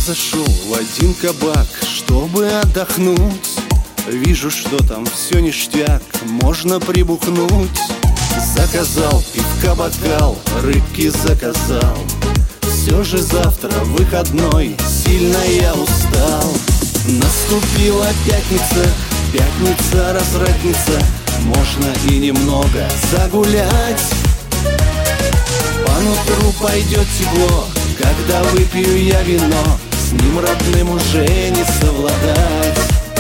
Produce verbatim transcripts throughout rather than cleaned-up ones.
зашел в один кабак, чтобы отдохнуть. Вижу, что там все ништяк, можно прибухнуть. Заказал пивка бокал, рыбки заказал. Все же завтра выходной, сильно я устал. Наступила пятница, пятница, развратница. Можно и немного загулять. По нутру пойдет тепло, когда выпью я вино. С ним родным уже не совладать.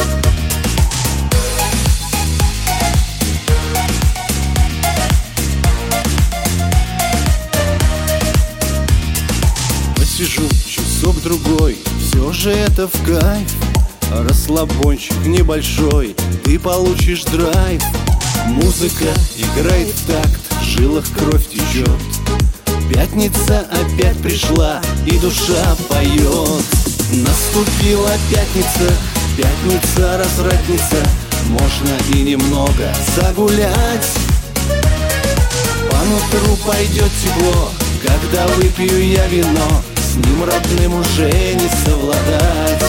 Посижу часок-другой, все же это в кайф. Расслабончик небольшой, ты получишь драйв. Музыка играет в такт, в жилах кровь течет. Пятница опять пришла, и душа поет. Наступила пятница, пятница, развратница. Можно и немного загулять. По нутру пойдет тепло, когда выпью я вино. С ним родным уже не совладать.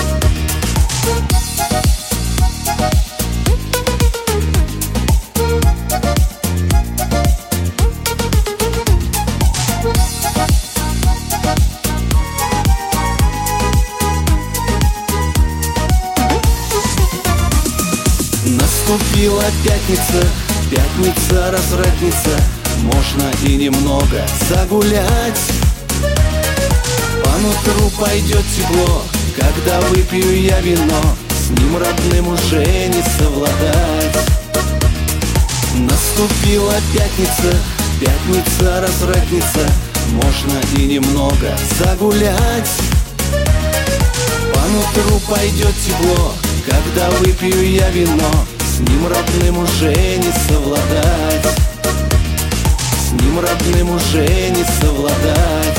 Наступила пятница, пятница, развратница. Можно и немного загулять. По нутру пойдет тепло, когда выпью я вино. С ним родным уже не совладать. Наступила пятница, пятница, развратница. Можно и немного загулять. По нутру пойдет тепло, когда выпью я вино. С ним родным уже не совладать. С ним родным уже не совладать.